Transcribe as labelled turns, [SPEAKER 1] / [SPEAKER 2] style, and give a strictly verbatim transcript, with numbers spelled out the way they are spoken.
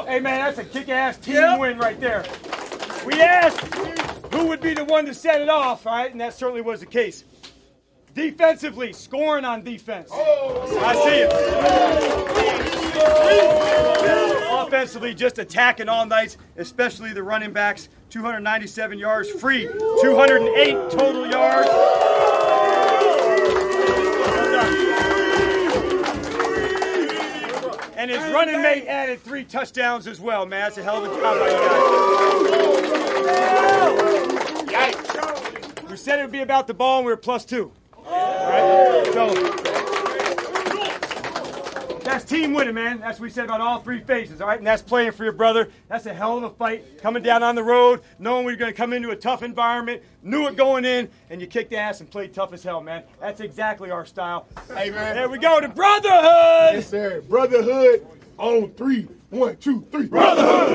[SPEAKER 1] Hey, man, that's a kick-ass team
[SPEAKER 2] Yep.
[SPEAKER 1] win right there. We asked who would be the one to set it off, right? And that certainly was the case. Defensively, scoring on defense. I see it. Offensively, just attacking all nights, especially the running backs. two hundred ninety-seven yards free, two hundred eight total yards. And his running mate added three touchdowns as well, man. That's a hell of a job by you guys. We said it would be about the ball, and we were plus two. Right? So that's team winning, man. That's what we said about all three phases, all right? And that's playing for your brother. That's a hell of a fight. Coming down on the road, knowing we're going to come into a tough environment, knew it going in, and you kicked ass and played tough as hell, man. That's exactly our style.
[SPEAKER 3] Hey, man.
[SPEAKER 1] There we go, the brotherhood.
[SPEAKER 3] Yes, sir. Brotherhood on three. One, two, three.
[SPEAKER 1] Brotherhood.